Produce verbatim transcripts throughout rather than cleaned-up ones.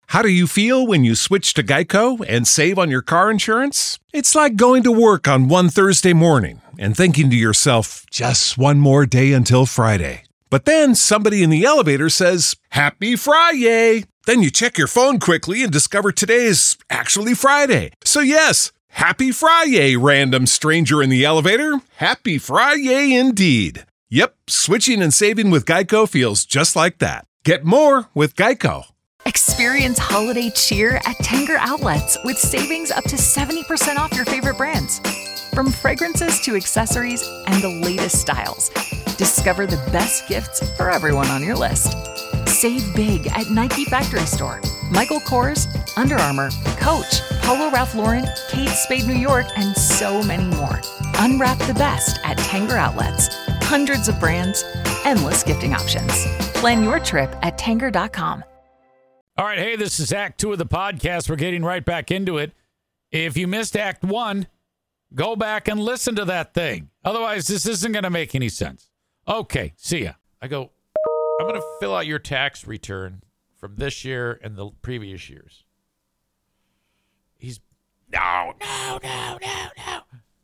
How do you feel when you switch to Geico and save on your car insurance? It's like going to work on one Thursday morning and thinking to yourself, just one more day until Friday. But then somebody in the elevator says, Happy Friday! Then you check your phone quickly and discover today is actually Friday. So yes, Happy Friday, random stranger in the elevator. Happy Friday indeed. Yep, switching and saving with Geico feels just like that. Get more with Geico. Experience holiday cheer at Tanger Outlets with savings up to seventy percent off your favorite brands. From fragrances to accessories and the latest styles, discover the best gifts for everyone on your list. Save big at Nike Factory Store, Michael Kors, Under Armour, Coach, Polo Ralph Lauren, Kate Spade New York, and so many more. Unwrap the best at Tanger Outlets. Hundreds of brands, endless gifting options. Plan your trip at Tanger dot com. All right, hey, this is Act Two of the podcast. We're getting right back into it. If you missed Act One, go back and listen to that thing. Otherwise, this isn't going to make any sense. Okay, see ya. I go, I'm going to fill out your tax return from this year and the previous years. He's, no, no, no, no, no.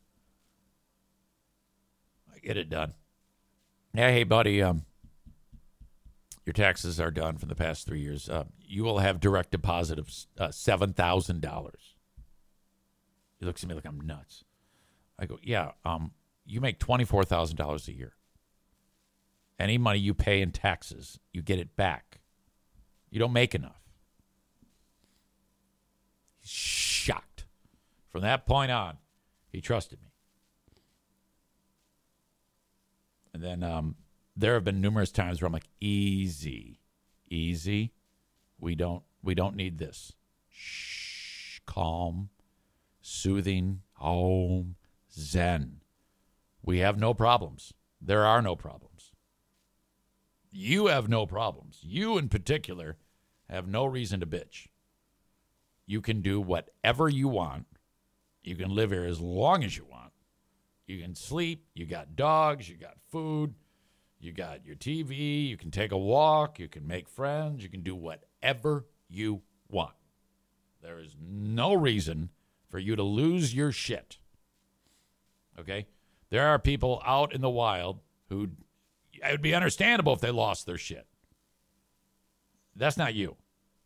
I get it done. Yeah, hey, buddy, um, your taxes are done for the past three years. Uh, you will have direct deposit of uh, seven thousand dollars. He looks at me like I'm nuts. I go, yeah, um, you make twenty-four thousand dollars a year. Any money you pay in taxes, you get it back. You don't make enough. He's shocked. From that point on, he trusted me. And then um, there have been numerous times where I'm like, easy, easy. We don't, we don't need this. Shh, calm, soothing, home, zen. We have no problems. There are no problems. You have no problems. You in particular have no reason to bitch. You can do whatever you want. You can live here as long as you want. You can sleep. You got dogs. You got food. You got your T V. You can take a walk. You can make friends. You can do whatever you want. There is no reason for you to lose your shit. Okay? There are people out in the wild who, it would be understandable if they lost their shit. That's not you.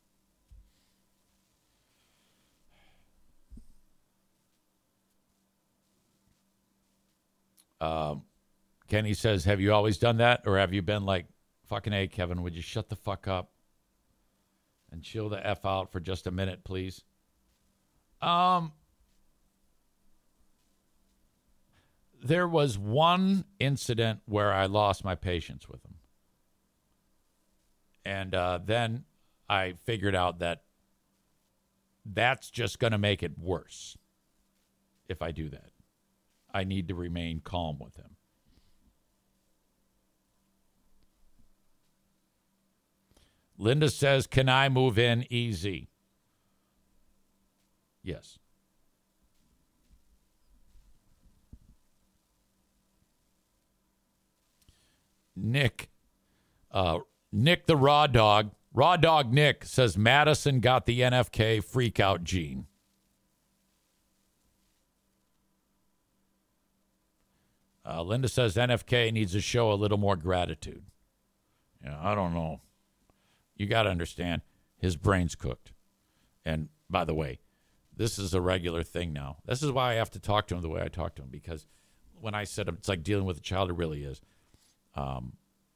Um, Kenny says, have you always done that? Or have you been like, fucking A, Kevin, would you shut the fuck up and chill the F out for just a minute, please? Um, there was one incident where I lost my patience with him. And uh, then I figured out that that's just going to make it worse if I do that. I need to remain calm with him. Linda says, can I move in easy? Yes. Nick, uh, Nick the Raw Dog, Raw Dog Nick says Madison got the N F K freak out gene. Uh, Linda says N F K needs to show a little more gratitude. Yeah, I don't know. You got to understand, his brain's cooked. And by the way, this is a regular thing now. This is why I have to talk to him the way I talk to him, because when I said it's like dealing with a child, it really is. Um,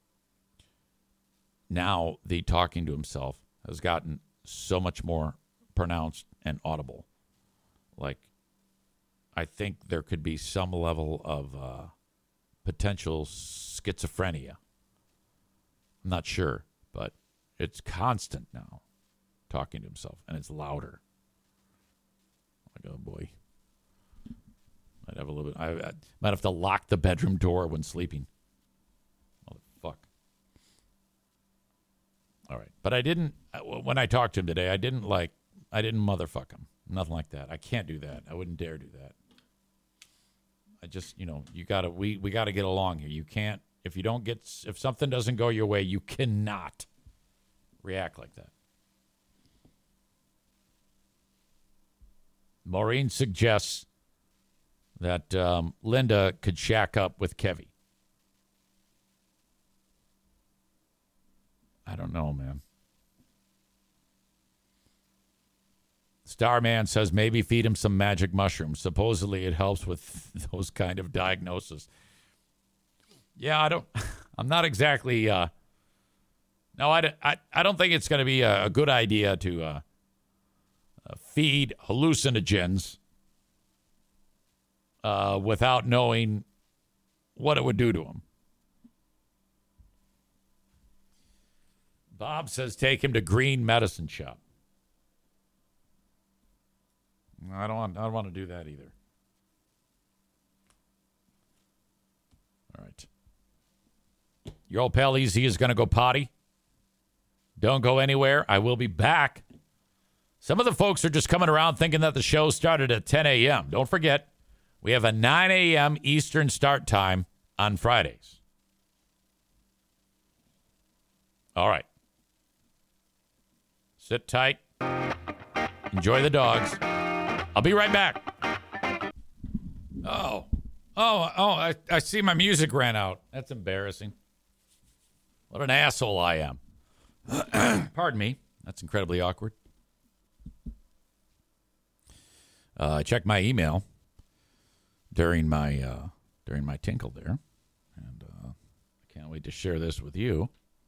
now the talking to himself has gotten so much more pronounced and audible. Like, I think there could be some level of uh, potential schizophrenia. I'm not sure, but it's constant now, talking to himself, and it's louder. Like, oh boy. I'd have a little bit, I, I might have to lock the bedroom door when sleeping. Motherfuck. All right. But I didn't, when I talked to him today, I didn't like, I didn't motherfuck him. Nothing like that. I can't do that. I wouldn't dare do that. I just, you know, you gotta, we, we gotta get along here. You can't, if you don't get, if something doesn't go your way, you cannot react like that. Maureen suggests that um, Linda could shack up with Kevy. I don't know, man. Starman says maybe feed him some magic mushrooms. Supposedly it helps with those kind of diagnoses. Yeah, I don't, I'm not exactly, uh, no, I, I, I don't think it's going to be a, a good idea to uh, uh, feed hallucinogens uh, without knowing what it would do to him. Bob says take him to Green Medicine Shop. I don't want, I don't want to do that either. All right. Your old pal Easy is going to go potty. Don't go anywhere. I will be back. Some of the folks are just coming around thinking that the show started at ten a.m. Don't forget, we have a nine a.m. Eastern start time on Fridays. All right. Sit tight. Enjoy the dogs. I'll be right back. Oh. Oh, oh, I, I see my music ran out. That's embarrassing. What an asshole I am. Pardon me. That's incredibly awkward. Uh, I checked my email during my uh, during my tinkle there, and uh, I can't wait to share this with you.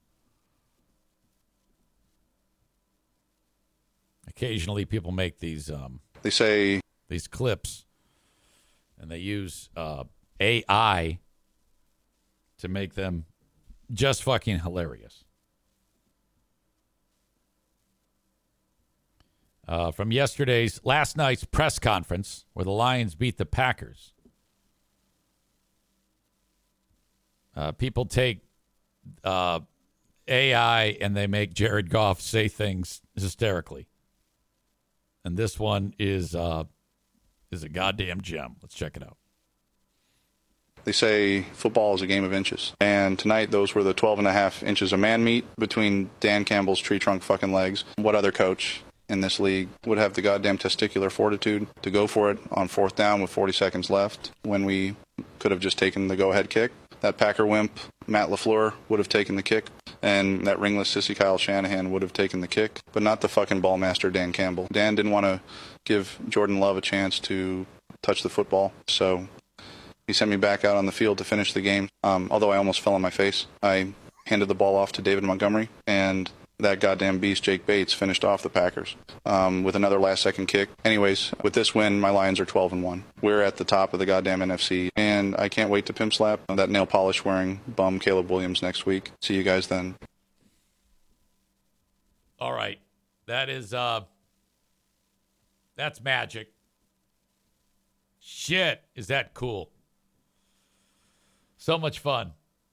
Occasionally, people make these. Um, they say these clips, and they use uh, A I to make them just fucking hilarious. Uh, from yesterday's, last night's press conference where the Lions beat the Packers. Uh, people take uh, A I and they make Jared Goff say things hysterically. And this one is uh, is a goddamn gem. Let's check it out. They say football is a game of inches. And tonight, those were the twelve and a half inches of man meat between Dan Campbell's tree trunk fucking legs. What other coach in this league would have the goddamn testicular fortitude to go for it on fourth down with forty seconds left when we could have just taken the go-ahead kick? That Packer wimp, Matt LaFleur, would have taken the kick, and that ringless sissy Kyle Shanahan would have taken the kick, but not the fucking ballmaster Dan Campbell. Dan didn't want to give Jordan Love a chance to touch the football, so he sent me back out on the field to finish the game. Um, although I almost fell on my face, I handed the ball off to David Montgomery, and that goddamn beast, Jake Bates, finished off the Packers um, with another last-second kick. Anyways, with this win, my Lions are twelve and one. We're at the top of the goddamn N F C, and I can't wait to pimp slap that nail polish-wearing bum Caleb Williams next week. See you guys then. All right. That is, uh, that's magic. Shit, is that cool. So much fun.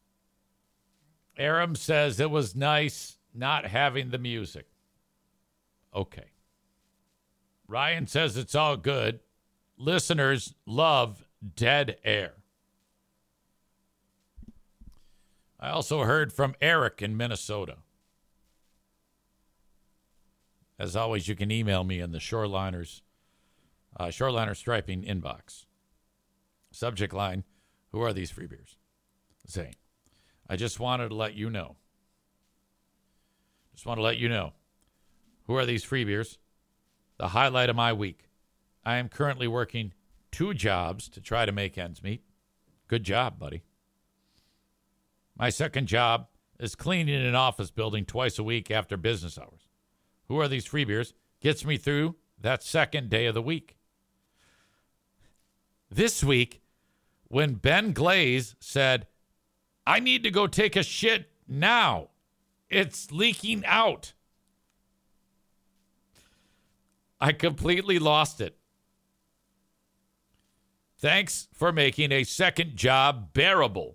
Aram says it was nice not having the music. Okay. Ryan says it's all good. Listeners love dead air. I also heard from Eric in Minnesota. As always, you can email me in the Shoreliners, uh, Shoreliner Striping inbox. Subject line, who are these free beers? Zane, I just wanted to let you know. Just want to let you know. Who are these free beers? The highlight of my week. I am currently working two jobs to try to make ends meet. Good job, buddy. My second job is cleaning an office building twice a week after business hours. Who are these free beers? Gets me through that second day of the week. This week, when Ben Glaze said, I need to go take a shit now. It's leaking out. I completely lost it. Thanks for making a second job bearable.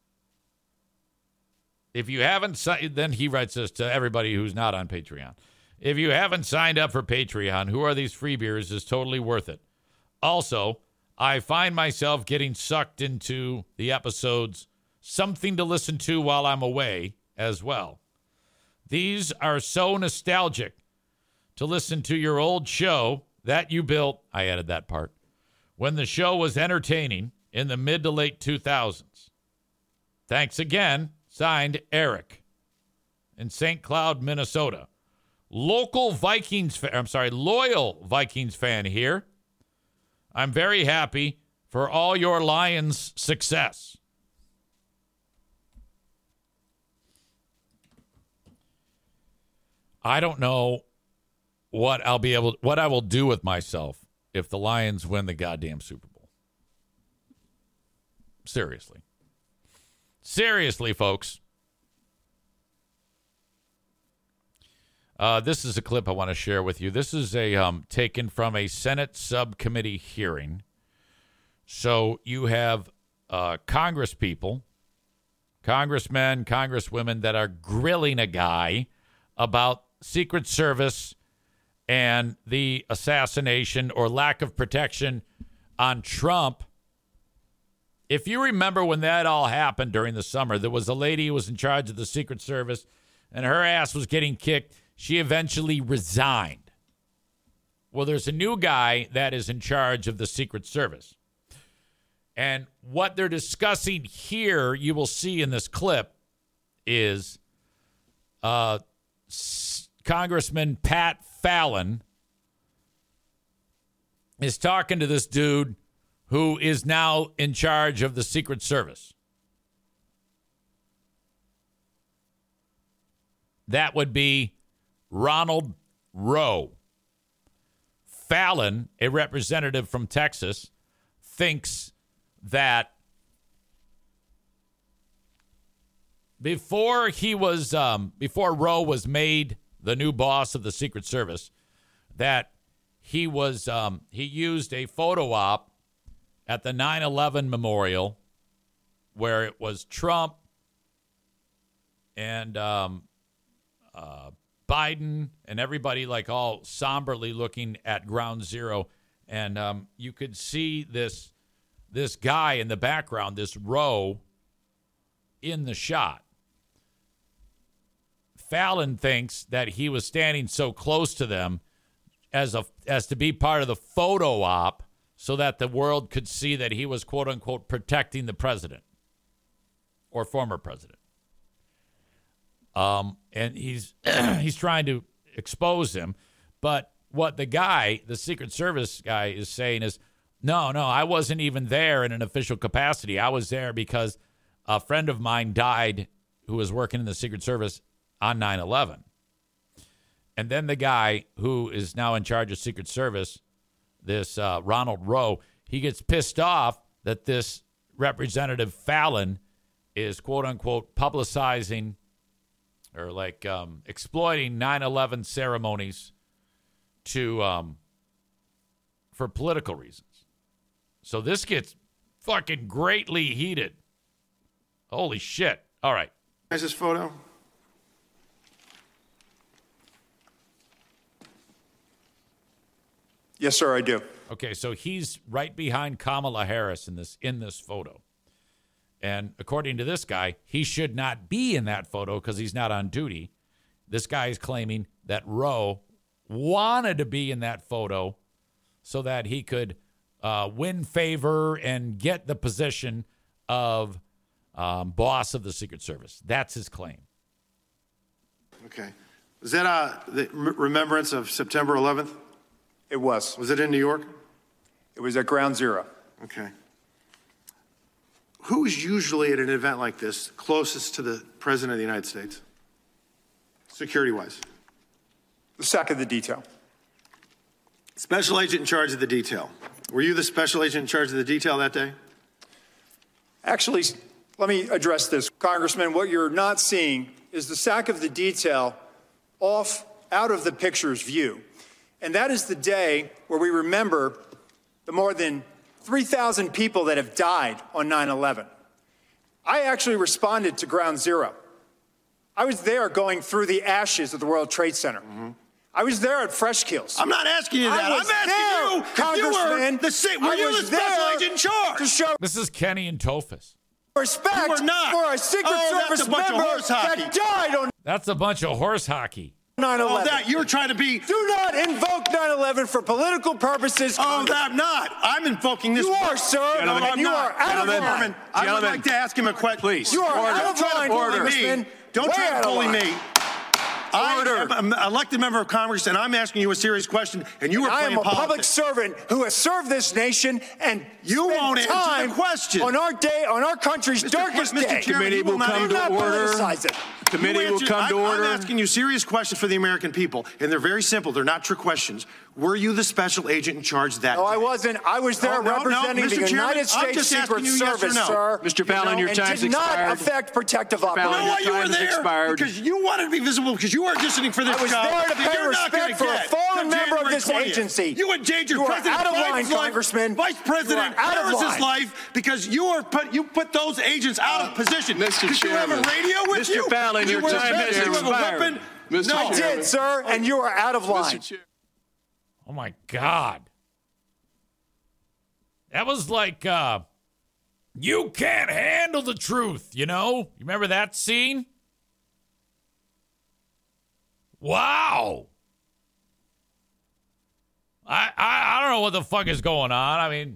If you haven't signed, then he writes this to everybody who's not on Patreon. If you haven't signed up for Patreon, who are these free beers is totally worth it. Also, I find myself getting sucked into the episodes, something to listen to while I'm away as well. These are so nostalgic to listen to your old show that you built, I added that part, when the show was entertaining in the mid to late two thousands. Thanks again. Signed, Eric in Saint Cloud, Minnesota. Local Vikings fan, I'm sorry, loyal Vikings fan here. I'm very happy for all your Lions' success. I don't know what I'll be able, what I will do with myself if the Lions win the goddamn Super Bowl. Seriously. Seriously, folks. Uh, this is a clip I want to share with you. This is a um, taken from a Senate subcommittee hearing. So you have uh, Congress people, congressmen, congresswomen that are grilling a guy about Secret Service and the assassination or lack of protection on Trump. If you remember when that all happened during the summer, there was a lady who was in charge of the Secret Service, and her ass was getting kicked. She eventually resigned. Well, there's a new guy that is in charge of the Secret Service. And what they're discussing here, you will see in this clip, is uh, S- Congressman Pat Fallon is talking to this dude who is now in charge of the Secret Service. That would be Ronald Rowe. Fallon, a representative from Texas, thinks that before he was, um, before Rowe was made the new boss of the Secret Service, that he was, um, he used a photo op at the nine eleven memorial where it was Trump and um, uh, Biden and everybody like all somberly looking at Ground Zero. And um, you could see this this guy in the background, this Rowe, in the shot. Fallon thinks that he was standing so close to them as a as to be part of the photo op so that the world could see that he was, quote unquote, protecting the president or former president. Um, and he's he's trying to expose him. But what the guy, the Secret Service guy, is saying is, no, no, I wasn't even there in an official capacity. I was there because a friend of mine died who was working in the Secret Service on nine eleven. And then the guy who is now in charge of Secret Service, this uh, Ronald Rowe, he gets pissed off that this Representative Fallon is, quote unquote, publicizing or like um, exploiting nine eleven ceremonies to um, for political reasons. So this gets fucking greatly heated. Holy shit. All right. Is this photo? Yes, sir, I do. Okay, so he's right behind Kamala Harris in this in this photo. And according to this guy, he should not be in that photo because he's not on duty. This guy is claiming that Rowe wanted to be in that photo so that he could uh, win favor and get the position of um, boss of the Secret Service. That's his claim. Okay. Was that uh, the remembrance of September eleventh? It was. Was it in New York? It was at Ground Zero. Okay. Who's usually at an event like this closest to the President of the United States, security-wise? The S A C of the detail. Special agent in charge of the detail. Were you the special agent in charge of the detail that day? Actually, let me address this. Congressman, what you're not seeing is the S A C of the detail off, out of the picture's view. And that is the day where we remember the more than three thousand people that have died on nine eleven. I actually responded to Ground Zero. I was there going through the ashes of the World Trade Center. Mm-hmm. I was there at Fresh Kills. I'm not asking you that. I I'm was asking there, you if you were the, si- were I you was the special there agent in charge? to show This is Kenny and Tophus. respect You were not. for a Secret Oh, that's Service a bunch of member horse hockey. that died on That's a bunch of horse hockey. nine eleven. Oh, that you're trying to be. Do not invoke nine eleven for political purposes. Oh, that I'm not. I'm invoking this. You are, sir. No, and I'm you not. are out Gentlemen, of line. I would like to ask him a question. Please. You are Order. out of Don't try line, to bully Congressman. me. Don't Way try out to of bully line. me. I am an elected member of Congress, and I'm asking you a serious question, and you are I playing am a politics. public servant who has served this nation, and You spent won't answer the time question. on our day, on our country's Mister darkest Mister day. Chairman, Committee you will not come Do to not order. politicize it. Committee You will answer- come to I'm, order. I'm asking you serious questions for the American people, and they're very simple. They're not trick questions. Were you the special agent in charge that No, day? I wasn't. I was there Oh, no, no, representing Mister the Chairman, United I'm States just Secret asking you yes or Service, no. sir. Mister Fallon, your and time's did not expired. affect protective Fallon, You know operations. your why you were time has there? expired. Because you wanted to be visible, because you were auditioning for this I was job. there to that pay you're not respect gonna for a get fallen till member of January this twentieth. agency. You endangered You are President out of line, Biden's life, Congressman. Vice President You are out of Harris's line. life, because you are put you put those agents out of position. Mister Did you have a Chairman. radio with Mister you? Fallon, Did you your wear a time vest? has Did you have a expired. weapon? Mister No. I did, sir, and you are out of line. Mister Chair- Oh my God. That was like, uh, you can't handle the truth, you know? You remember that scene? Wow. I, I, I don't know what the fuck is going on. I mean,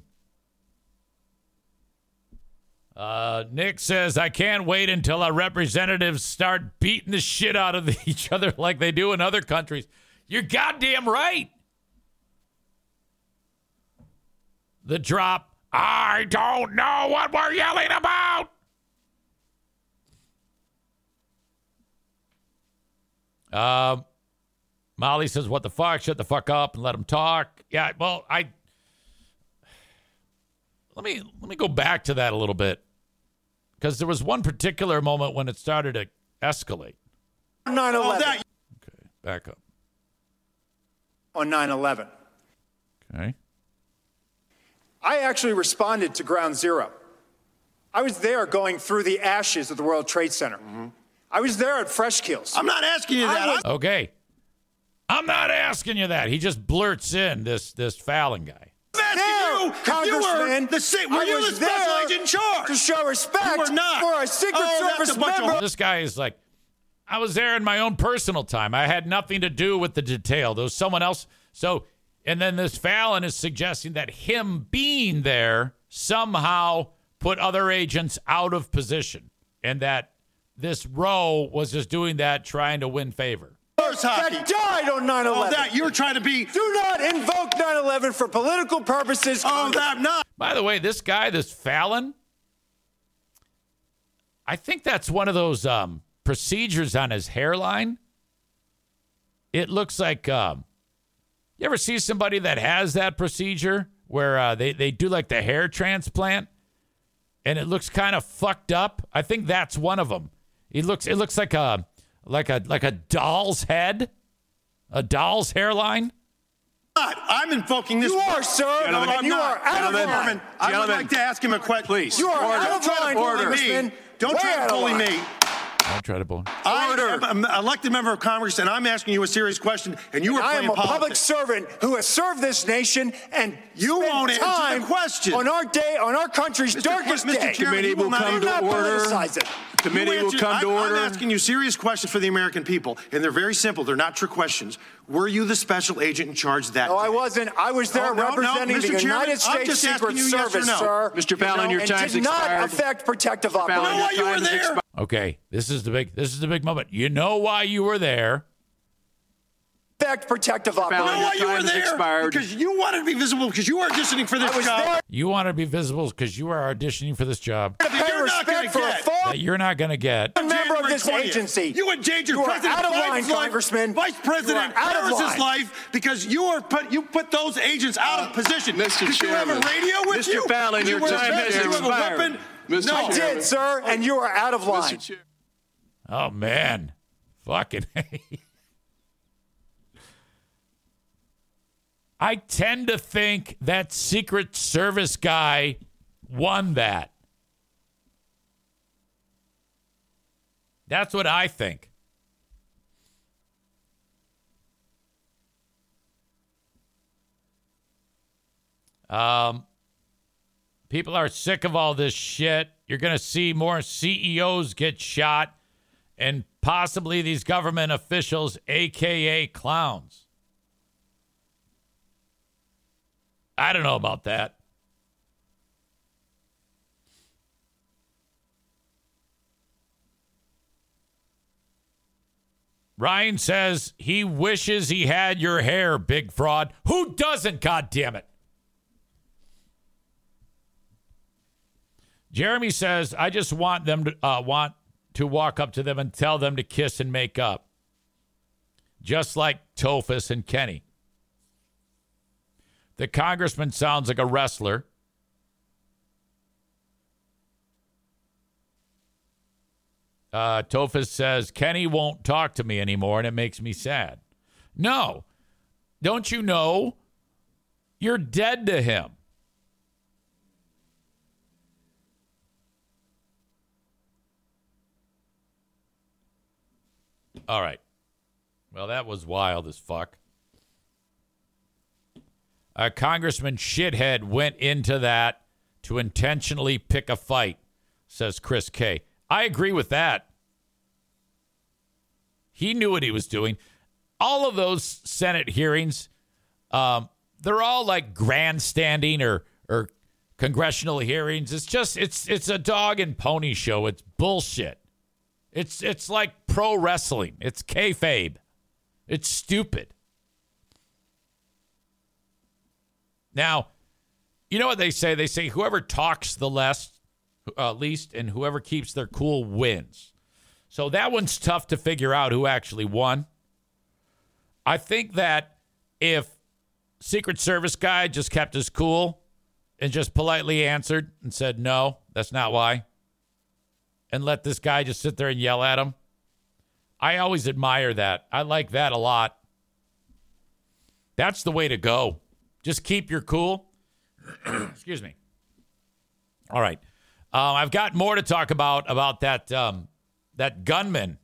uh, Nick says, I can't wait until our representatives start beating the shit out of each other like they do in other countries. You're goddamn right. The drop. I don't know what we're yelling about. Uh, Molly says, what the fuck? Shut the fuck up and let them talk. Yeah, well, I... Let me let me go back to that a little bit. Because there was one particular moment when it started to escalate. nine eleven. that- Okay, back up. On nine eleven. Okay. I actually responded to Ground Zero. I was there going through the ashes of the World Trade Center. Mm-hmm. I was there at Fresh Kills. I'm not asking you I that. was- I'm- Okay. I'm not asking you that. He just blurts in, this this Fallon guy. I'm asking There, you if you were Congressman, the sa- were I you the was special there agent in charge? to show respect You were not. for a Secret Oh, that's Service a bunch of member. This guy is like, I was there in my own personal time. I had nothing to do with the detail. There was someone else. So, and then this Fallon is suggesting that him being there somehow put other agents out of position, and that this Roe was just doing that, trying to win favor. Hockey. That died on nine eleven. Oh, that you're trying to be. Do not invoke nine eleven for political purposes. Oh, that I'm not. By the way, this guy, this Fallon, I think that's one of those um, procedures on his hairline. It looks like, um, you ever see somebody that has that procedure where uh, they, they do like the hair transplant and it looks kind of fucked up? I think that's one of them. He looks, it looks like a, like a, like a doll's head, a doll's hairline. Not. I'm invoking this. You are, sir, No, and I'm you not. are out of Gentlemen, line. I would Gentlemen. like to ask him a question. Please. You are Order. out of Don't try line, to bully Congressman. me. Don't Way try out to of bully line. me. Don't try to bully. I Order. am an elected member of Congress, and I'm asking you a serious question, and you are I playing am a public politics. servant who has served this nation and You spent won't answer the time question. on our day, on our country's Mister darkest Mister day. Chairman, Committee you will will not come Do answer- to not order. politicize it. Committee You will answer- come to I'm, order. I'm asking you serious questions for the American people, and they're very simple. They're not trick questions. Were you the special agent in charge that No, day? I wasn't. I was there Oh, no, no, representing Mister the Chairman, United I'm States just Secret asking you yes or Service, no. sir. Mister Fallon, your and time's did not expired. affect protective Fallon, operations. know why you your were time has there? expired. Okay, this is the big, this is the big moment. You know why you were there. Affect protective You know Fallon, operations. why you time were has there? expired. Because you wanted to be visible, because you were auditioning for this I was job. there You want to be visible because you are auditioning for this job to pay You're not gonna respect for a get. fallen that you're not going to get. member of January this twentieth. agency. You endangered You are President out of line, Biden's life, Congressman. Vice President You are out of Harris's line. life, because you are put you put those agents out of position. Mister Did you have a Chairman. radio with Mister you? Fallon, Did you your wear a time vest? has Did you have a expired. weapon? Mister No. I did, sir, and you are out of line. Mister Chair- Oh, man. Fucking I tend to think that Secret Service guy won that. That's what I think. Um, people are sick of all this shit. You're going to see more C E Os get shot and possibly these government officials, a k a clowns. I don't know about that. Ryan says he wishes he had your hair, big fraud. Who doesn't, goddammit? Jeremy says, I just want them to uh, want to walk up to them and tell them to kiss and make up. Just like Tophus and Kenny. The congressman sounds like a wrestler. Uh, Tophus says, Kenny won't talk to me anymore, and it makes me sad. No. Don't you know? You're dead to him. All right. Well, that was wild as fuck. A Congressman Shithead went into that to intentionally pick a fight, says Chris K. I agree with that. He knew what he was doing. All of those Senate hearings, um, they're all like grandstanding or or congressional hearings. It's just it's it's a dog and pony show. It's bullshit. It's it's like pro wrestling. It's kayfabe. It's stupid. Now, you know what they say? They say whoever talks the less, uh, least, and whoever keeps their cool wins. So that one's tough to figure out who actually won. I think that if Secret Service guy just kept his cool and just politely answered and said, no, that's not why, and let this guy just sit there and yell at him, I always admire that. I like that a lot. That's the way to go. Just keep your cool. Excuse me. All right. Um, I've got more to talk about, about that, um, that gunman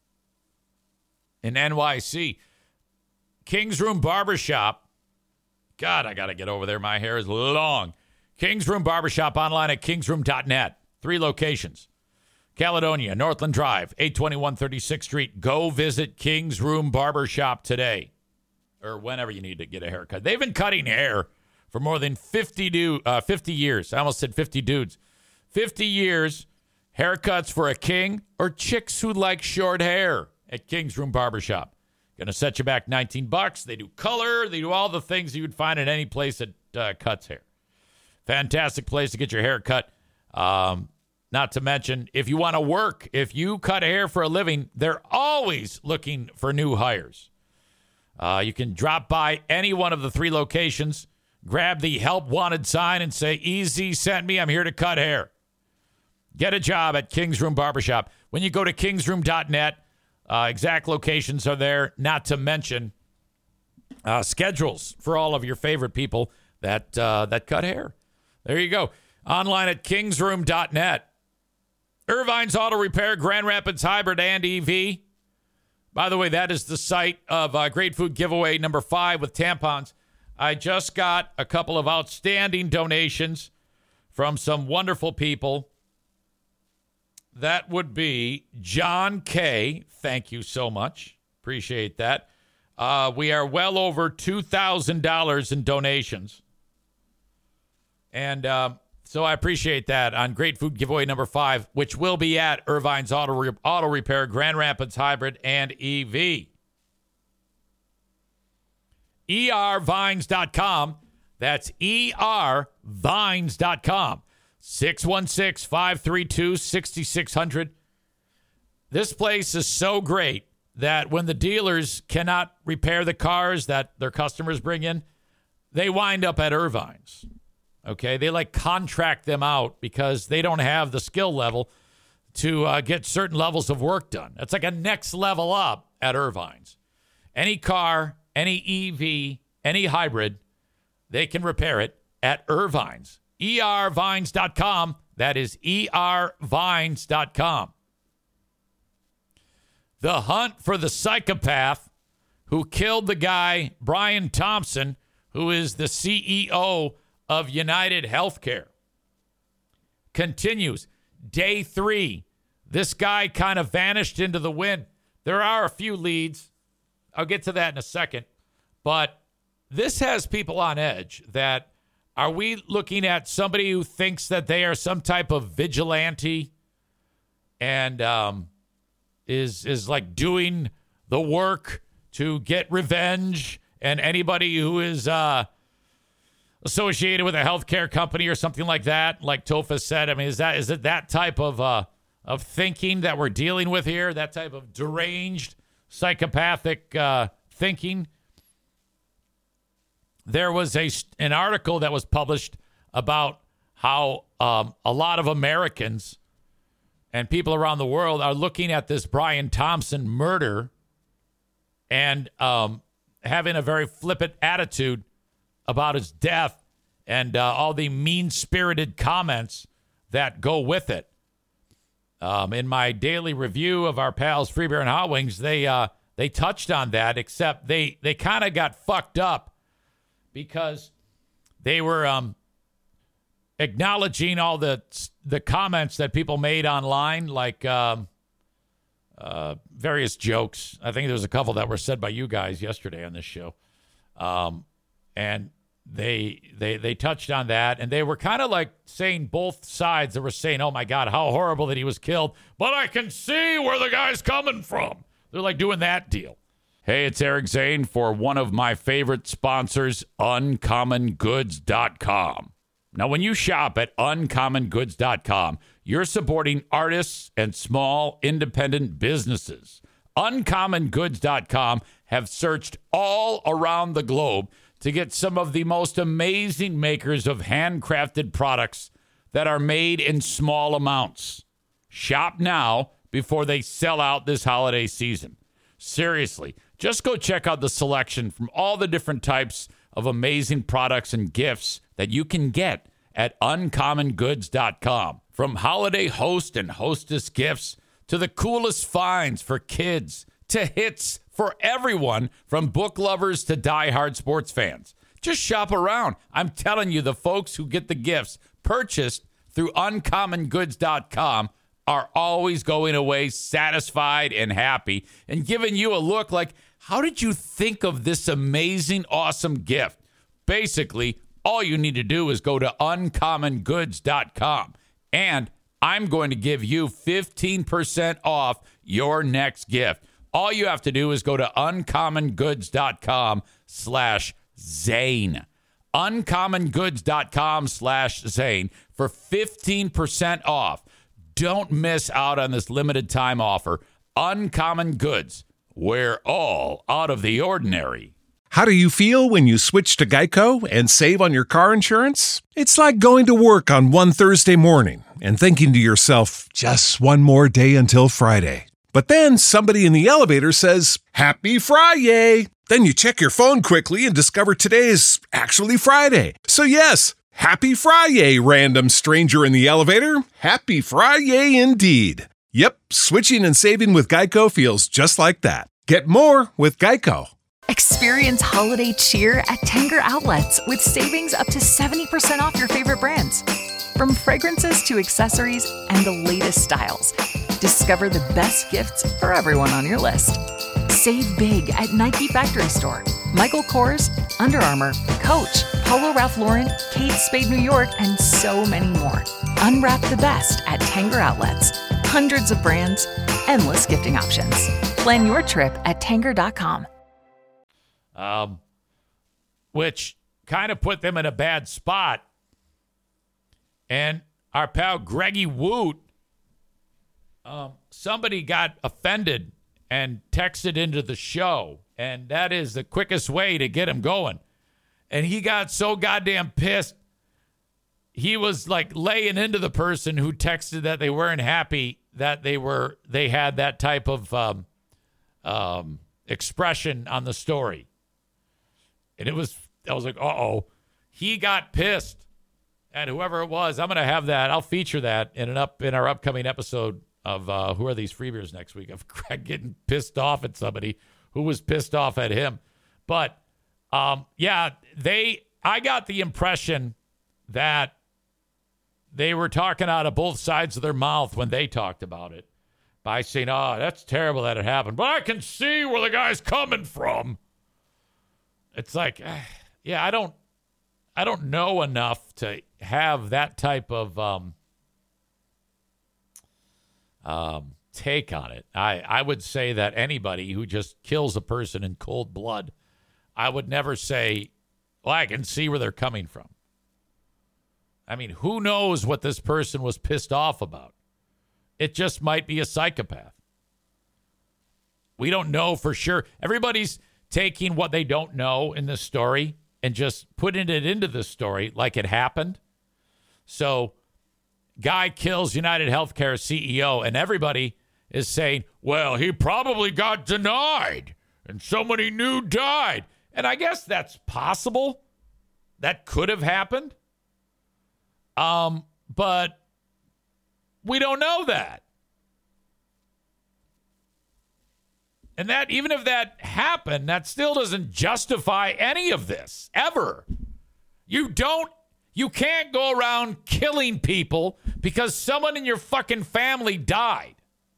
in N Y C. King's Room Barbershop. God, I got to get over there. My hair is long. King's Room Barbershop online at kingsroom dot net. Three locations. Caledonia, Northland Drive, eight twenty-one thirty-sixth Street. Go visit King's Room Barbershop today. Or whenever you need to get a haircut. They've been cutting hair for more than fifty, du- uh, fifty years. I almost said fifty dudes. fifty years, haircuts for a king or chicks who like short hair at King's Room Barbershop. Going to set you back nineteen bucks. They do color. They do all the things you would find at any place that uh, cuts hair. Fantastic place to get your hair cut. Um, not to mention, if you want to work, if you cut hair for a living, they're always looking for new hires. Uh, you can drop by any one of the three locations, grab the help wanted sign and say, Easy sent me, I'm here to cut hair. Get a job at King's Room Barbershop. When you go to kingsroom dot net, uh, exact locations are there, not to mention uh, schedules for all of your favorite people that uh, that cut hair. There you go. Online at kingsroom dot net. Irvine's Auto Repair, Grand Rapids Hybrid and E V. By the way, that is the site of uh, Great Food Giveaway number five with tampons. I just got a couple of outstanding donations from some wonderful people. That would be John K. Thank you so much. Appreciate that. Uh, we are well over two thousand dollars in donations. And um, so I appreciate that on Great Food Giveaway number five, which will be at Irvine's Auto, Re- Auto Repair, Grand Rapids Hybrid, and E V. E R vines dot com. That's E R vines dot com. six one six, five three two, six six zero zero. This place is so great that when the dealers cannot repair the cars that their customers bring in, they wind up at Irvine's. Okay, they like contract them out because they don't have the skill level to uh, get certain levels of work done. It's like a next level up at Irvine's. Any car, any E V, any hybrid, they can repair it at Irvine's. E R vines dot com. That is E R vines dot com. The hunt for the psychopath who killed the guy, Brian Thompson, who is the C E O of United Healthcare, continues. Day three. this guy kind of vanished into the wind. There are a few leads. I'll get to that in a second. But this has people on edge. That are we looking at somebody who thinks that they are some type of vigilante and um, is is like doing the work to get revenge, and anybody who is uh, associated with a healthcare company or something like that, like Topher said. I mean, is that is it that type of uh, of thinking that we're dealing with here? That type of deranged, psychopathic uh, thinking? There was a an article that was published about how um, a lot of Americans and people around the world are looking at this Brian Thompson murder and um, having a very flippant attitude about his death and uh, all the mean-spirited comments that go with it. Um, in my daily review of our pals Free Beer and Hot Wings, they uh, they touched on that, except they they kind of got fucked up because they were um, acknowledging all the the comments that people made online, like um, uh, various jokes. I think there was a couple that were said by you guys yesterday on this show, um, and they they they touched on that, and they were kind of like saying both sides. They were saying, "Oh my God, how horrible that he was killed," but I can see where the guy's coming from. They're like doing that deal. Hey, it's Eric Zane for one of my favorite sponsors, uncommon goods dot com. Now, when you shop at uncommon goods dot com, you're supporting artists and small independent businesses. uncommon goods dot com have searched all around the globe to get some of the most amazing makers of handcrafted products that are made in small amounts. Shop now before they sell out this holiday season. Seriously, just go check out the selection from all the different types of amazing products and gifts that you can get at uncommon goods dot com. From holiday host and hostess gifts to the coolest finds for kids to hits for everyone, from book lovers to diehard sports fans. Just shop around. I'm telling you, the folks who get the gifts purchased through uncommon goods dot com are always going away satisfied and happy and giving you a look like, how did you think of this amazing, awesome gift? Basically, all you need to do is go to uncommon goods dot com, and I'm going to give you fifteen percent off your next gift. All you have to do is go to uncommon goods dot com slash Zane. uncommon goods dot com slash Zane for fifteen percent off. Don't miss out on this limited time offer. Uncommon Goods, where all out of the ordinary. How do you feel when you switch to Geico and save on your car insurance? It's like going to work on one Thursday morning and thinking to yourself, just one more day until Friday. But then somebody in the elevator says, Happy Friday! Then you check your phone quickly and discover today is actually Friday. So yes, Happy Friday, random stranger in the elevator. Happy Friday indeed. Yep, switching and saving with Geico feels just like that. Get more with Geico. Experience holiday cheer at Tanger Outlets with savings up to seventy percent off your favorite brands. From fragrances to accessories and the latest styles, discover the best gifts for everyone on your list. Save big at Nike Factory Store, Michael Kors, Under Armour, Coach, Polo Ralph Lauren, Kate Spade New York, and so many more. Unwrap the best at Tanger Outlets. Hundreds of brands, endless gifting options. Plan your trip at tanger dot com. Um, which kind of put them in a bad spot. And our pal Greggy Woot, um, somebody got offended and texted into the show, and that is the quickest way to get him going. And he got so goddamn pissed, he was like laying into the person who texted that they weren't happy that they were they had that type of um, um, expression on the story. And it was, I was like, uh-oh. He got pissed at whoever it was. I'm going to have that. I'll feature that in an up in our upcoming episode of uh, Who Are These Freebeers next week, of Greg getting pissed off at somebody who was pissed off at him. But, um, yeah, they, I got the impression that they were talking out of both sides of their mouth when they talked about it. by saying, oh, that's terrible that it happened, but I can see where the guy's coming from. It's like, yeah, I don't, I don't know enough to have that type of um, um, take on it. I, I would say that anybody who just kills a person in cold blood, I would never say, well, I can see where they're coming from. I mean, who knows what this person was pissed off about? It just might be a psychopath. We don't know for sure. Everybody's taking what they don't know in this story and just putting it into this story like it happened. So, guy kills United Healthcare C E O, and everybody is saying, well, he probably got denied, and somebody new died. And I guess that's possible. That could have happened. Um, but we don't know that. And that, even if that happened, that still doesn't justify any of this, ever. You don't, you can't go around killing people because someone in your fucking family died.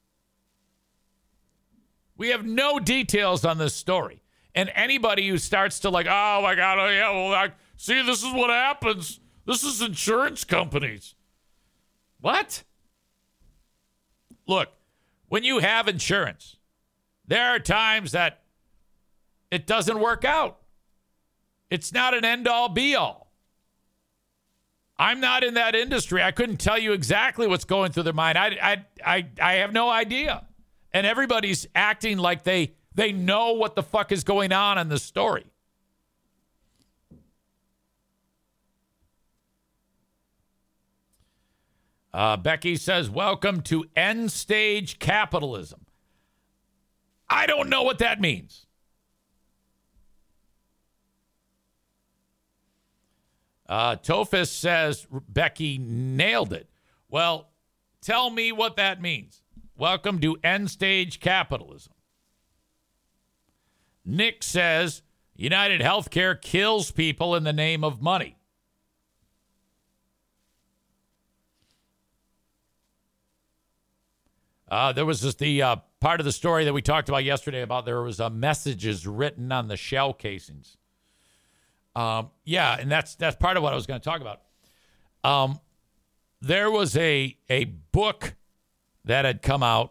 We have no details on this story. And anybody who starts to like, oh my God, oh yeah, well, I, see, this is what happens. This is insurance companies. What? Look, when you have insurance, there are times that it doesn't work out. It's not an end-all, be-all. I'm not in that industry. I couldn't tell you exactly what's going through their mind. I, I, I, I have no idea. And everybody's acting like they, they know what the fuck is going on in this story. Uh, Becky says, welcome to end-stage capitalism. I don't know what that means. Uh, Tophus says, Becky nailed it. Well, tell me what that means. Welcome to end-stage capitalism. Nick says, United Healthcare kills people in the name of money. Uh, there was just the uh, part of the story that we talked about yesterday about there was uh, messages written on the shell casings. Um, yeah, and that's that's part of what I was going to talk about. Um, there was a a book that had come out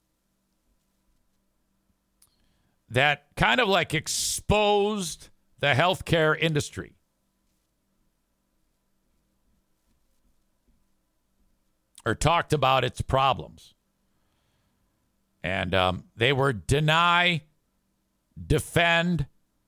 that kind of like exposed the healthcare industry. Or talked about its problems. And um, they were deny, defend,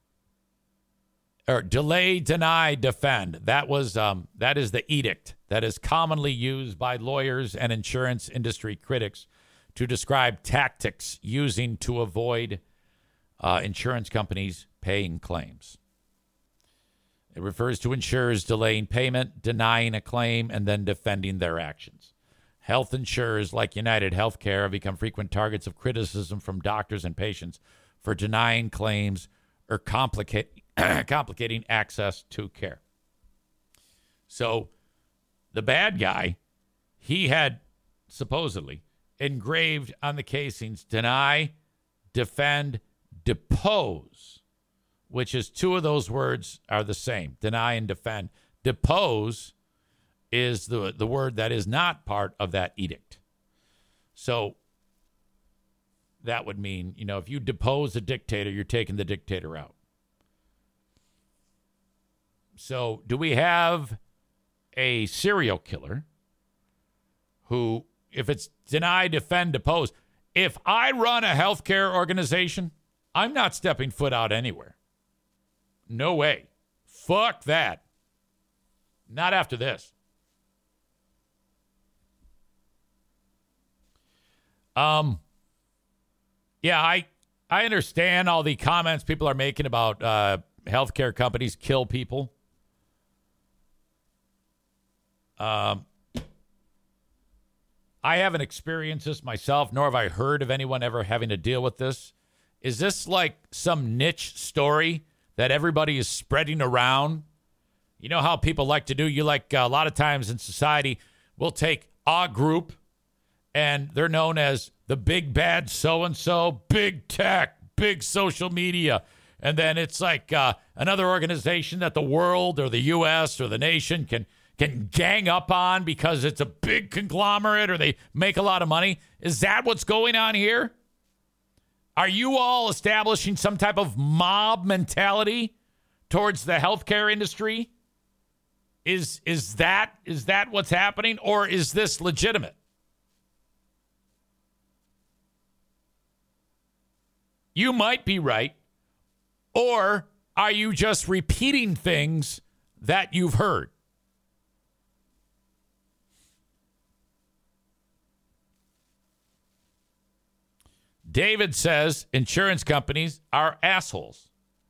or delay, deny, defend. That was um, that is the edict that is commonly used by lawyers and insurance industry critics to describe tactics using to avoid uh, insurance companies paying claims. It refers to insurers delaying payment, denying a claim, and then defending their actions. Health insurers like United Healthcare have become frequent targets of criticism from doctors and patients for denying claims or complicate, complicating access to care. So the bad guy, he had supposedly engraved on the casings, deny, defend, depose, which is two of those words are the same, deny and defend. Depose is the, the word that is not part of that edict. So that would mean, you know, if you depose a dictator, you're taking the dictator out. So do we have a serial killer who, if it's deny, defend, depose, if I run a healthcare organization, I'm not stepping foot out anywhere. No way. Fuck that. Not after this. Um, yeah, I I understand all the comments people are making about uh, healthcare companies kill people. Um, I haven't experienced this myself, nor have I heard of anyone ever having to deal with this. Is this like some niche story that everybody is spreading around? You know how people like to do? You like uh, a lot of times in society, we'll take a group, and they're known as the big bad so-and-so, big tech, big social media. And then it's like uh, another organization that the world or the U S or the nation can can gang up on because it's a big conglomerate or they make a lot of money. Is that what's going on here? Are you all establishing some type of mob mentality towards the healthcare industry? Is is that is that what's happening, or is this legitimate? You might be right, or are you just repeating things that you've heard? David says insurance companies are assholes.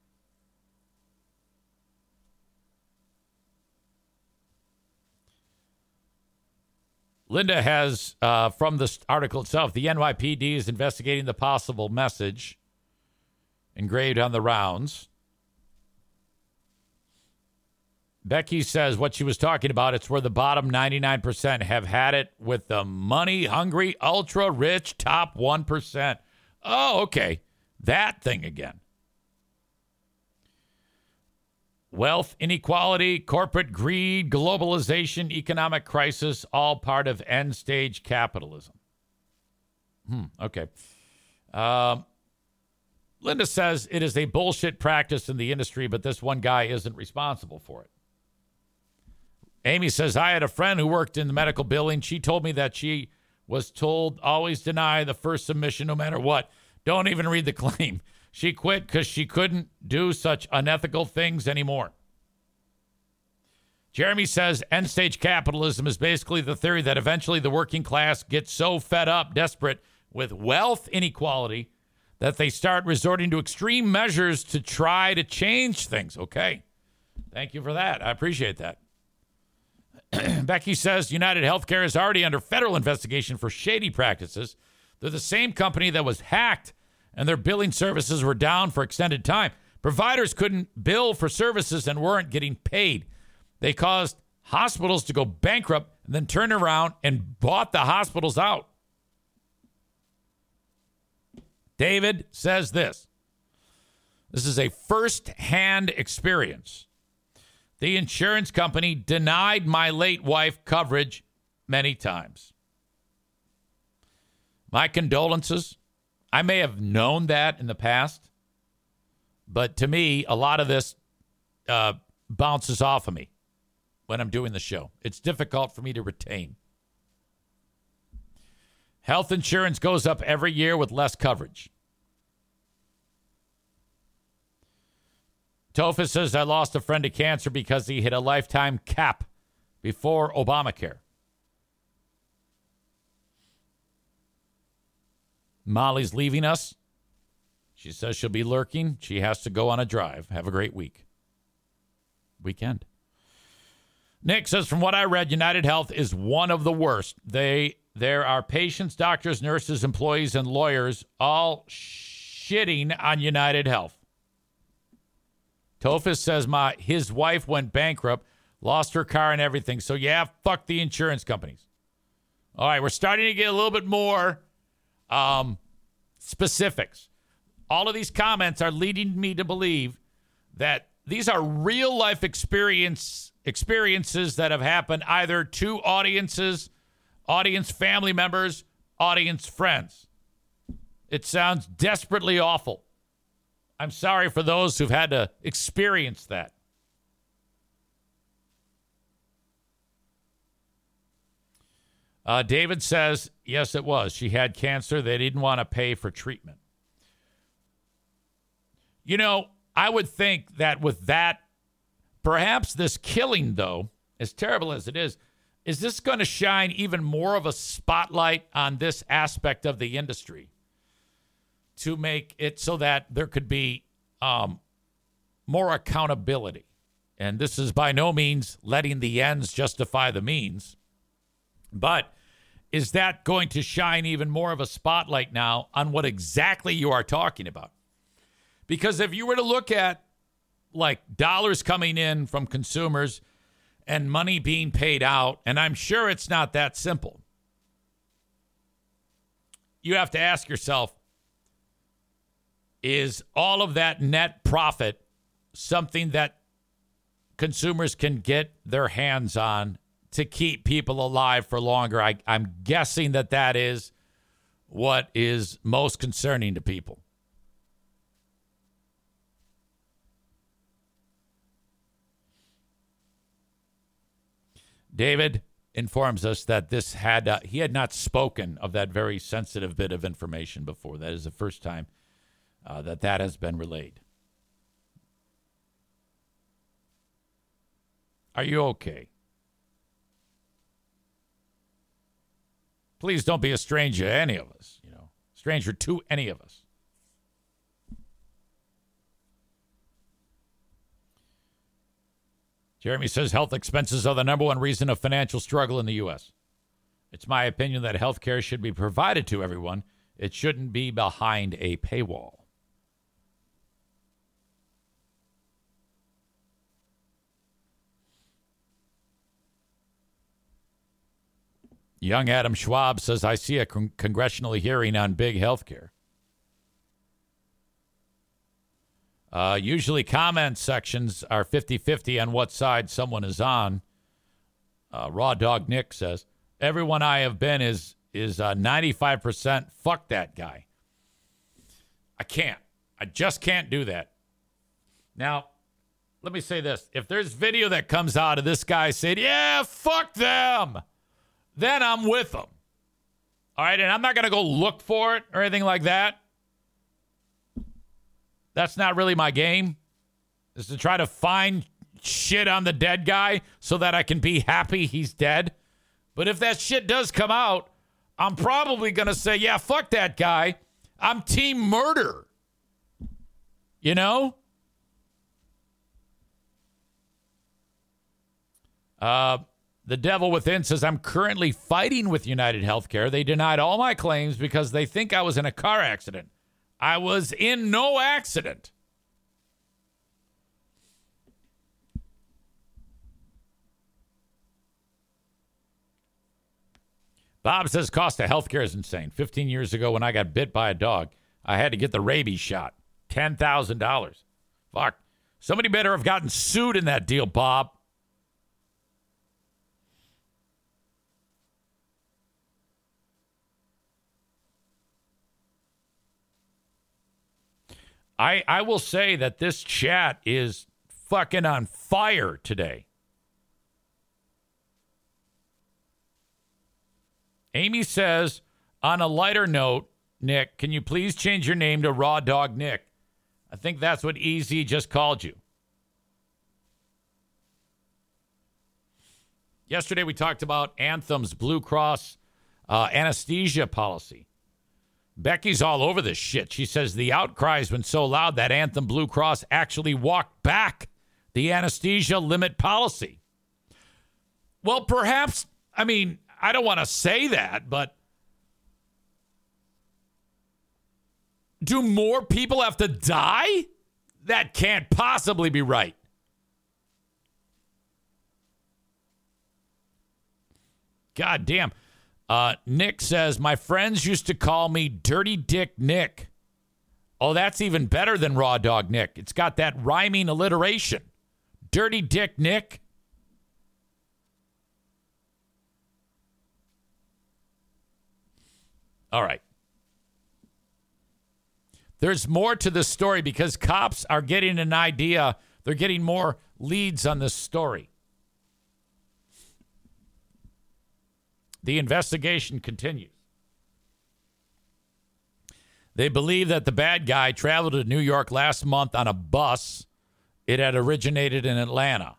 Linda has, uh, from this article itself, the N Y P D is investigating the possible message engraved on the rounds. Becky says what she was talking about, it's where the bottom ninety-nine percent have had it with the money-hungry, ultra-rich top one percent. Oh, okay. That thing again. Wealth inequality, corporate greed, globalization, economic crisis, all part of end-stage capitalism. Hmm, okay. Um, Linda says it is a bullshit practice in the industry, but this one guy isn't responsible for it. Amy says, I had a friend who worked in the medical billing. She told me that she was told always deny the first submission no matter what. Don't even read the claim. She quit because she couldn't do such unethical things anymore. Jeremy says end-stage capitalism is basically the theory that eventually the working class gets so fed up, desperate with wealth inequality that they start resorting to extreme measures to try to change things. Okay. Thank you for that. I appreciate that. Becky says United Healthcare is already under federal investigation for shady practices. They're the same company that was hacked and their billing services were down for extended time. Providers couldn't bill for services and weren't getting paid. They caused hospitals to go bankrupt and then turned around and bought the hospitals out. David says this. This is a first-hand experience. The insurance company denied my late wife coverage many times. My condolences. I may have known that in the past, but to me, a lot of this uh, bounces off of me when I'm doing the show. It's difficult for me to retain. Health insurance goes up every year with less coverage. Tofa says, I lost a friend to cancer because he hit a lifetime cap before Obamacare. Molly's leaving us. She says she'll be lurking. She has to go on a drive. Have a great week. Weekend. Nick says, from what I read, United Health is one of the worst. They There are patients, doctors, nurses, employees, and lawyers all shitting on United Health. Tofus says my his wife went bankrupt, lost her car and everything. So, yeah, fuck the insurance companies. All right, we're starting to get a little bit more um, specifics. All of these comments are leading me to believe that these are real-life experience experiences that have happened either to audiences, audience family members, audience friends. It sounds desperately awful. I'm sorry for those who've had to experience that. Uh, David says, yes, it was. She had cancer. They didn't want to pay for treatment. You know, I would think that with that, perhaps this killing, though, as terrible as it is, is this going to shine even more of a spotlight on this aspect of the industry to make it so that there could be um, more accountability? And this is by no means letting the ends justify the means. But is that going to shine even more of a spotlight now on what exactly you are talking about? Because if you were to look at like dollars coming in from consumers and money being paid out, and I'm sure it's not that simple. you have to ask yourself, is all of that net profit something that consumers can get their hands on to keep people alive for longer? I, I'm guessing that that is what is most concerning to people. David informs us that this had uh, he had not spoken of that very sensitive bit of information before. That is the first time uh, that that has been relayed. Are you okay? Please don't be a stranger to any of us, you know, stranger to any of us. Jeremy says health expenses are the number one reason of financial struggle in the U S. It's my opinion that health care should be provided to everyone. It shouldn't be behind a paywall. Young Adam Schwab says, I see a con- congressional hearing on big health care. Uh, usually comment sections are fifty-fifty on what side someone is on. Uh, Raw Dog Nick says, everyone I have been is is uh, ninety-five percent fuck that guy. I can't. I just can't do that. Now, let me say this. If there's video that comes out of this guy saying, yeah, fuck them, then I'm with them. All right, and I'm not going to go look for it or anything like that. That's not really my game, is to try to find shit on the dead guy so that I can be happy he's dead. But if that shit does come out, I'm probably going to say, yeah, fuck that guy. I'm team murder. You know? Uh, the Devil Within says, I'm currently fighting with United Healthcare. They denied all my claims because they think I was in a car accident. I was in no accident. Bob says cost of healthcare is insane. fifteen years ago when I got bit by a dog, I had to get the rabies shot. ten thousand dollars. Fuck. Somebody better have gotten sued in that deal, Bob. I, I will say that this chat is fucking on fire today. Amy says, on a lighter note, Nick, can you please change your name to Raw Dog Nick? I think that's what E Z just called you. Yesterday we talked about Anthem's Blue Cross uh, anesthesia policy. Becky's all over this shit. She says the outcry's been so loud that Anthem Blue Cross actually walked back the anesthesia limit policy. Well, perhaps, I mean, I don't want to say that, but do more people have to die? That can't possibly be right. God damn. Uh, Nick says, my friends used to call me Dirty Dick Nick. Oh, that's even better than Raw Dog Nick. It's got that rhyming alliteration. Dirty Dick Nick. All right. There's more to this story because cops are getting an idea. They're getting more leads on this story. The investigation continues. They believe that the bad guy traveled to New York last month on a bus. It had originated in Atlanta.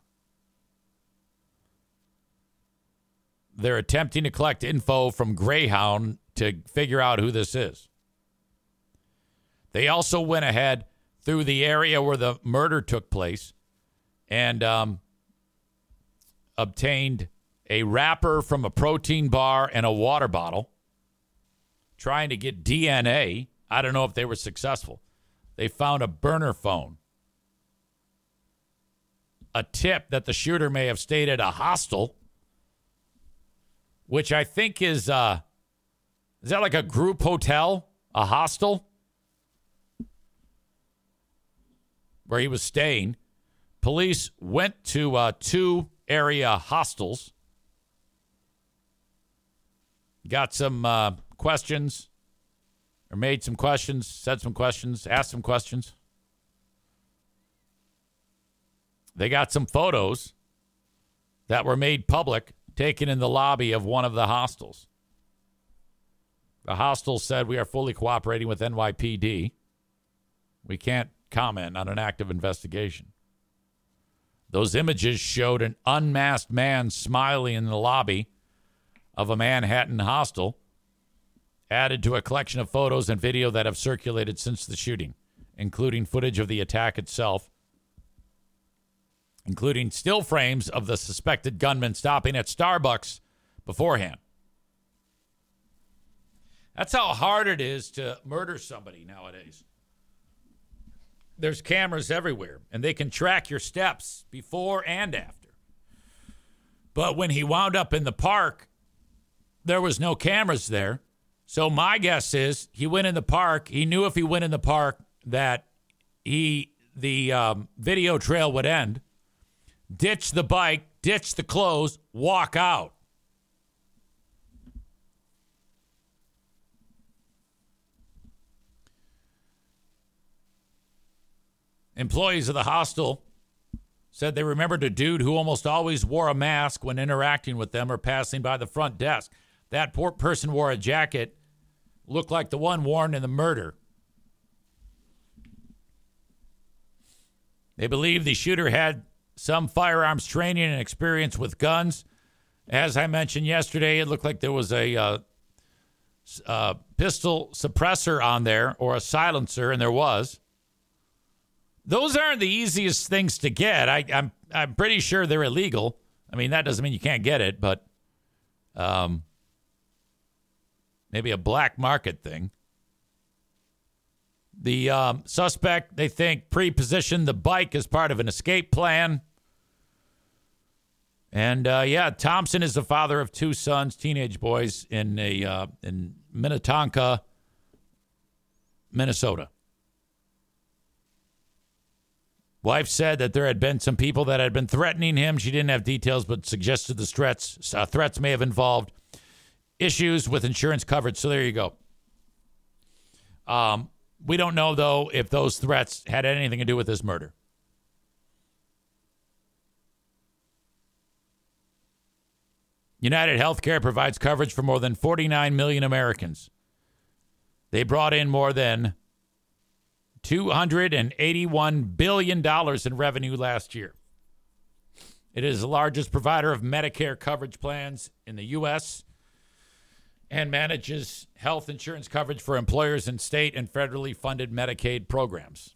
They're attempting to collect info from Greyhound to figure out who this is. They also went ahead through the area where the murder took place and um, obtained a wrapper from a protein bar and a water bottle, trying to get D N A. I don't know if they were successful. They found a burner phone. A tip that the shooter may have stayed at a hostel, which I think is uh, Is that like a group hotel? A hostel? Where he was staying. Police went to uh, two area hostels. Got some uh, questions. Or made some questions. Said some questions. Asked some questions. They got some photos that were made public, taken in the lobby of one of the hostels. The hostel said, "We are fully cooperating with N Y P D. We can't comment on an active investigation." Those images showed an unmasked man smiling in the lobby of a Manhattan hostel, added to a collection of photos and video that have circulated since the shooting, including footage of the attack itself, including still frames of the suspected gunman stopping at Starbucks beforehand. That's how hard it is to murder somebody nowadays. There's cameras everywhere, and they can track your steps before and after. But when he wound up in the park, there was no cameras there. So my guess is he went in the park. He knew if he went in the park that he the um, video trail would end. Ditch the bike, ditch the clothes, walk out. Employees of the hostel said they remembered a dude who almost always wore a mask when interacting with them or passing by the front desk. That poor person wore a jacket, looked like the one worn in the murder. They believe the shooter had some firearms training and experience with guns. As I mentioned yesterday, it looked like there was a uh, uh, pistol suppressor on there, or a silencer, and there was. Those aren't the easiest things to get. I, I'm I'm pretty sure they're illegal. I mean, that doesn't mean you can't get it, but um, maybe a black market thing. The um, suspect, they think, pre-positioned the bike as part of an escape plan. And, uh, yeah, Thompson is the father of two sons, teenage boys, in a uh, in Minnetonka, Minnesota. Wife said that there had been some people that had been threatening him. She didn't have details, but suggested the threats, uh, threats may have involved issues with insurance coverage. So there you go. Um, we don't know, though, if those threats had anything to do with this murder. United Healthcare provides coverage for more than forty-nine million Americans. They brought in more than two hundred eighty-one billion dollars in revenue last year. It is the largest provider of Medicare coverage plans in the U S and manages health insurance coverage for employers in state and federally funded Medicaid programs.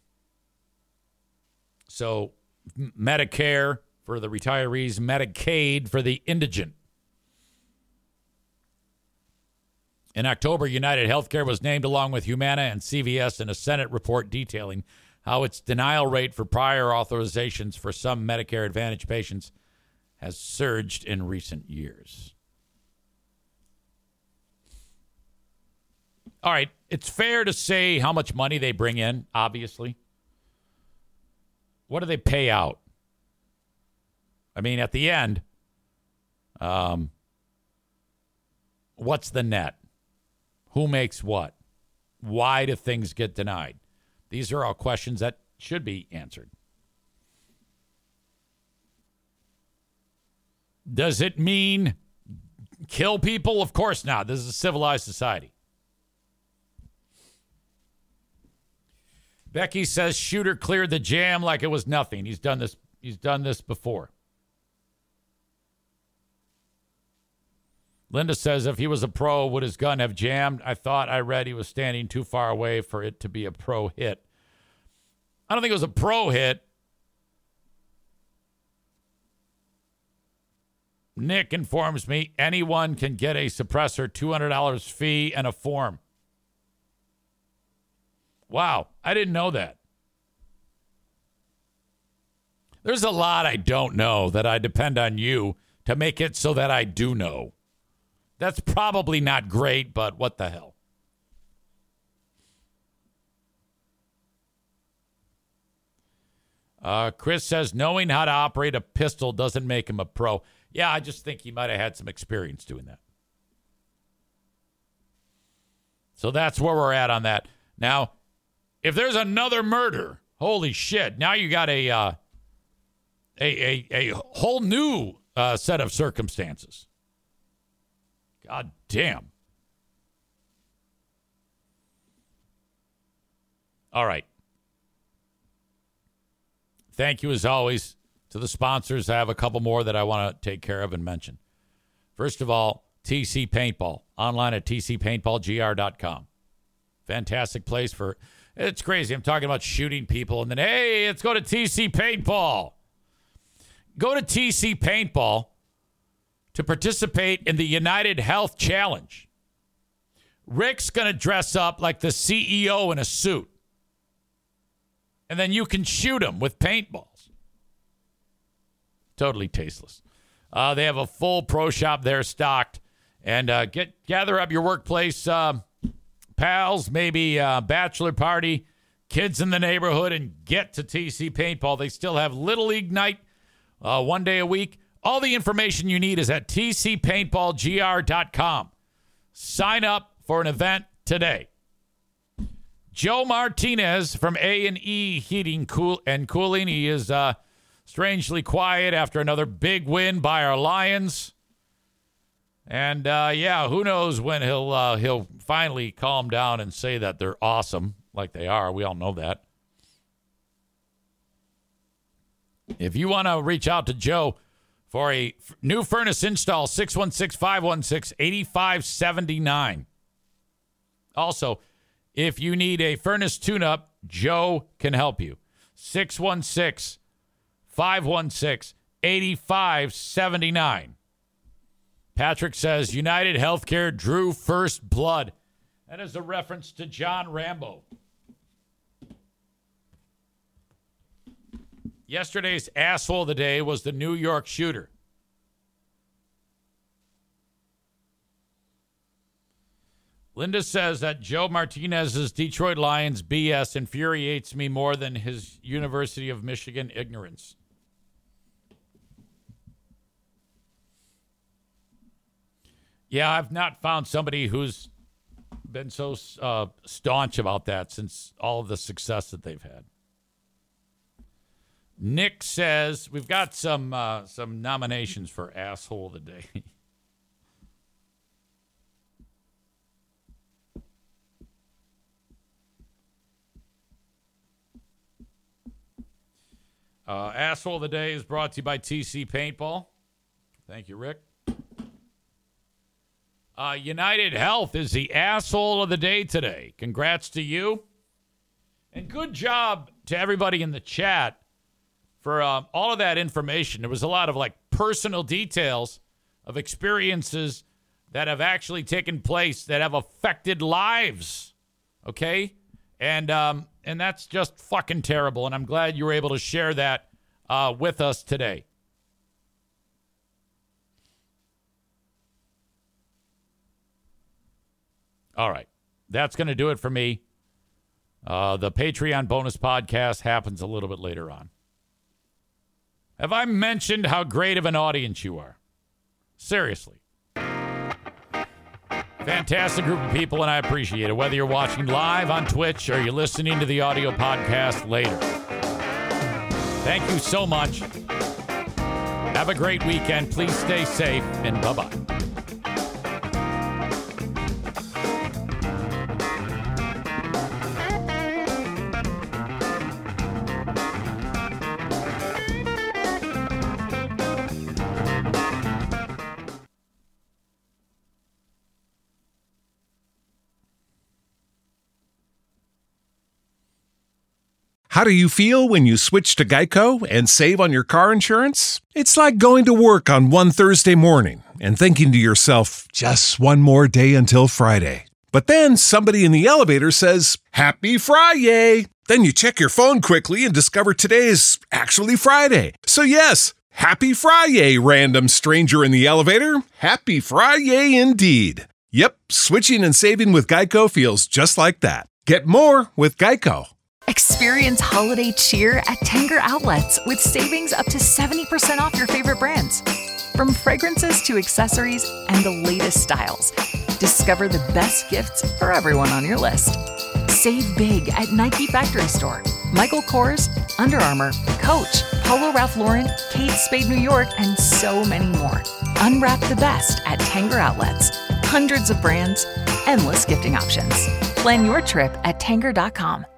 So Medicare for the retirees, Medicaid for the indigent. In October, United Healthcare was named along with Humana and C V S in a Senate report detailing how its denial rate for prior authorizations for some Medicare Advantage patients has surged in recent years. All right, it's fair to say how much money they bring in, obviously. What do they pay out? I mean, at the end, um, what's the net? Who makes what? Why do things get denied? These are all questions that should be answered. Does it mean kill people? Of course not. This is a civilized society. Becky says shooter cleared the jam like it was nothing. He's done this. He's done this before. Linda says, if he was a pro, would his gun have jammed? I thought I read he was standing too far away for it to be a pro hit. I don't think it was a pro hit. Nick informs me anyone can get a suppressor, two hundred dollars fee and a form. Wow, I didn't know that. There's a lot I don't know that I depend on you to make it so that I do know. That's probably not great, but what the hell? Uh, Chris says, knowing how to operate a pistol doesn't make him a pro. Yeah, I just think he might have had some experience doing that. So that's where we're at on that. Now, if there's another murder, holy shit, now you got a uh, a, a, a whole new uh, set of circumstances. God damn. All right. Thank you, as always, to the sponsors. I have a couple more that I want to take care of and mention. First of all, T C Paintball, online at t c paintball g r dot com. Fantastic place for, it's crazy. I'm talking about shooting people, and then, hey, let's go to T C Paintball. Go to T C Paintball to participate in the United Health Challenge. Rick's going to dress up like the C E O in a suit. And then you can shoot them with paintballs. Totally tasteless. Uh, they have a full pro shop there stocked. And uh, get gather up your workplace uh, pals, maybe a bachelor party, kids in the neighborhood, and get to T C Paintball. They still have Little League night uh, one day a week. All the information you need is at t c paintball g r dot com. Sign up for an event today. Joe Martinez from A and E Heating Cool and Cooling. He is uh, strangely quiet after another big win by our Lions. And, uh, yeah, who knows when he'll uh, he'll finally calm down and say that they're awesome, like they are. We all know that. If you want to reach out to Joe for a f- new furnace install, six one six, five one six, eight five seven nine. Also, if you need a furnace tune-up, Joe can help you. six one six, five one six, eight five seven nine. Patrick says, United Healthcare drew first blood. That is a reference to John Rambo. Yesterday's asshole of the day was the New York shooter. Linda says that Joe Martinez's Detroit Lions B S infuriates me more than his University of Michigan ignorance. Yeah, I've not found somebody who's been so uh, staunch about that since all of the success that they've had. Nick says we've got some uh, some nominations for asshole of the day. Uh, asshole of the day is brought to you by T C Paintball. Thank you, Rick. Uh, United Health is the asshole of the day today. Congrats to you. And good job to everybody in the chat for uh, all of that information. There was a lot of like personal details of experiences that have actually taken place that have affected lives. Okay? And um, and that's just fucking terrible. And I'm glad you were able to share that uh, with us today. All right. That's going to do it for me. Uh, the Patreon bonus podcast happens a little bit later on. Have I mentioned how great of an audience you are? Seriously. Fantastic group of people, and I appreciate it. Whether you're watching live on Twitch or you're listening to the audio podcast later. Thank you so much. Have a great weekend. Please stay safe, and bye-bye. How do you feel when you switch to Geico and save on your car insurance? It's like going to work on one Thursday morning and thinking to yourself, just one more day until Friday. But then somebody in the elevator says, Happy Friday! Then you check your phone quickly and discover today is actually Friday. So yes, Happy Friday, random stranger in the elevator. Happy Friday indeed. Yep, switching and saving with Geico feels just like that. Get more with Geico. Experience holiday cheer at Tanger Outlets with savings up to seventy percent off your favorite brands. From fragrances to accessories and the latest styles, discover the best gifts for everyone on your list. Save big at Nike Factory Store, Michael Kors, Under Armour, Coach, Polo Ralph Lauren, Kate Spade New York, and so many more. Unwrap the best at Tanger Outlets. Hundreds of brands, endless gifting options. Plan your trip at Tanger dot com.